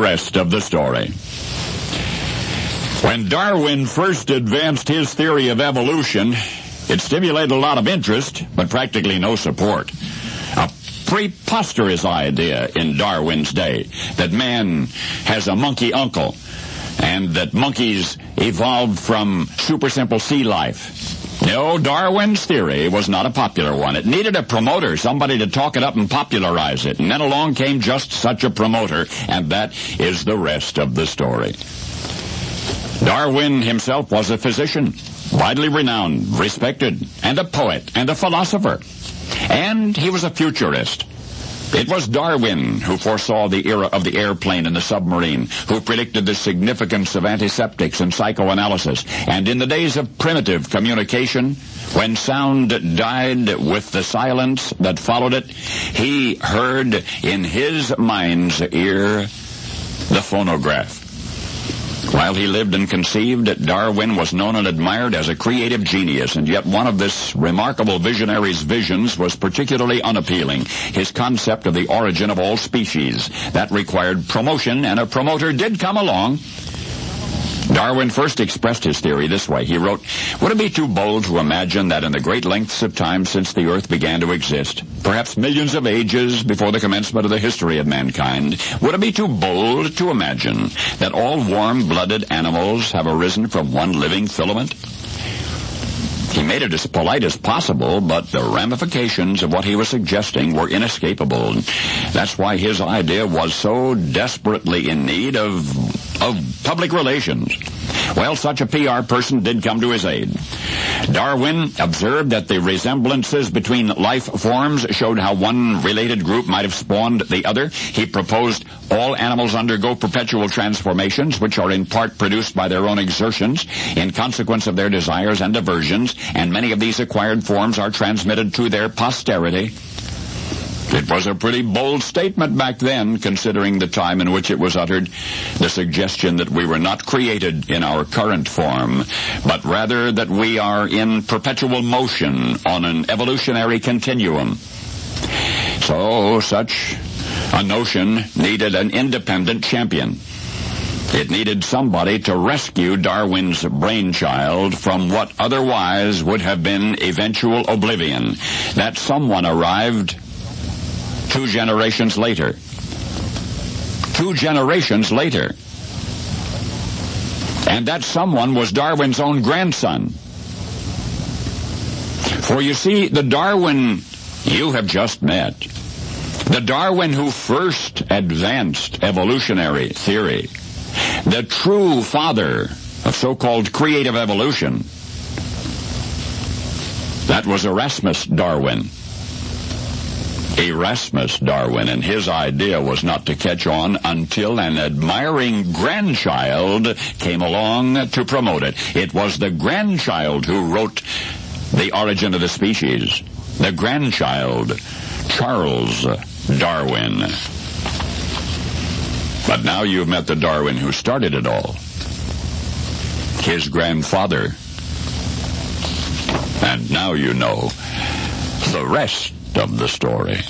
rest of the story. When Darwin first advanced his theory of evolution, it stimulated a lot of interest, but practically no support. A preposterous idea in Darwin's day that man has a monkey uncle and that monkeys evolved from super simple sea life. No, Darwin's theory was not a popular one. It needed a promoter, somebody to talk it up and popularize it. And then along came just such a promoter, and that is the rest of the story. Darwin himself was a physician, widely renowned, respected, and a poet, and a philosopher. And he was a futurist. It was Darwin who foresaw the era of the airplane and the submarine, who predicted the significance of antiseptics and psychoanalysis. And in the days of primitive communication, when sound died with the silence that followed it, he heard in his mind's ear the phonograph. While he lived and conceived, Darwin was known and admired as a creative genius, and yet one of this remarkable visionary's visions was particularly unappealing. His concept of the origin of all species. That required promotion, and a promoter did come along. Darwin first expressed his theory this way. He wrote, "Would it be too bold to imagine that in the great lengths of time since the earth began to exist, perhaps millions of ages before the commencement of the history of mankind, would it be too bold to imagine that all warm-blooded animals have arisen from one living filament?" He made it as polite as possible, but the ramifications of what he was suggesting were inescapable. That's why his idea was so desperately in need of public relations. Well, such a PR person did come to his aid. Darwin observed that the resemblances between life forms showed how one related group might have spawned the other. He proposed all animals undergo perpetual transformations, which are in part produced by their own exertions, in consequence of their desires and aversions, and many of these acquired forms are transmitted to their posterity. It was a pretty bold statement back then, considering the time in which it was uttered, the suggestion that we were not created in our current form, but rather that we are in perpetual motion on an evolutionary continuum. So such a notion needed an independent champion. It needed somebody to rescue Darwin's brainchild from what otherwise would have been eventual oblivion. That someone arrived 2 generations later. 2 generations later. And that someone was Darwin's own grandson. For you see, the Darwin you have just met, the Darwin who first advanced evolutionary theory, the true father of so-called creative evolution, that was Erasmus Darwin. Erasmus Darwin, and his idea was not to catch on until an admiring grandchild came along to promote it. It was the grandchild who wrote The Origin of the Species. The grandchild, Charles Darwin. But now you've met the Darwin who started it all. His grandfather. And now you know the rest of the story.